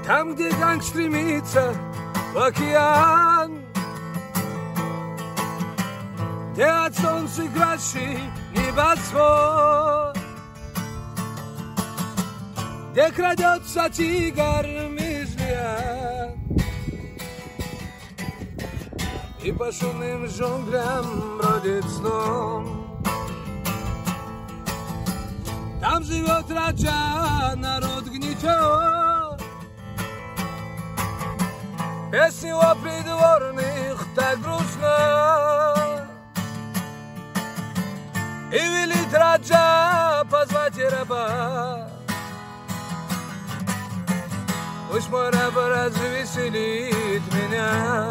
Там, где танк стремится в океан, где от солнца краше небосвод, где крадется тигр межлян, и по шумным джунглям бродит сном. Там живет раджа, народ гнетет, песни о придворных так грустно. И велит раджа позвать раба, пусть мой раб развеселит меня.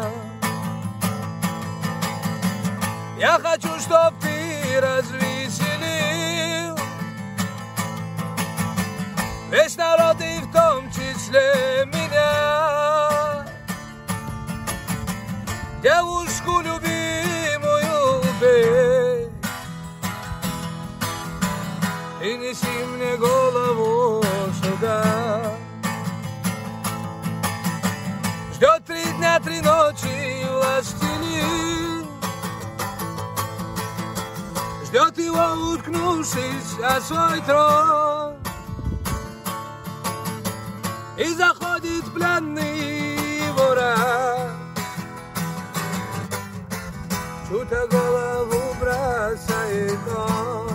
Я хочу, чтоб ты развеселил весь народ и в том числе меня. Девушку любимую бей и неси мне голову сюда. Ждет 3 дня, 3 ночи властелин, ждет его, уткнувшись о свой трон. И заходит пленный вора, чью-то голову бросает он.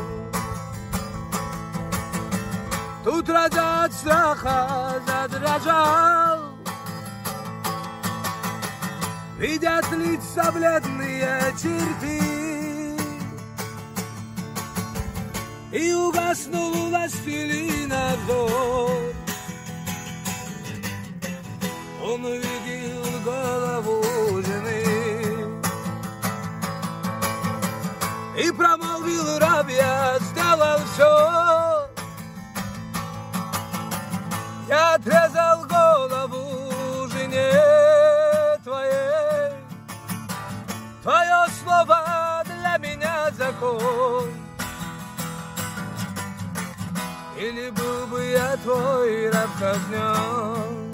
Тут раджа от страха задрожал, видят лица бледные черты, и угаснул у властелина взор. Он увидел голову жены и промолвил: раб, я сделал все. Я отрезал голову жене твоей. Твое слово для меня закон. Или был бы я твой раб казнен.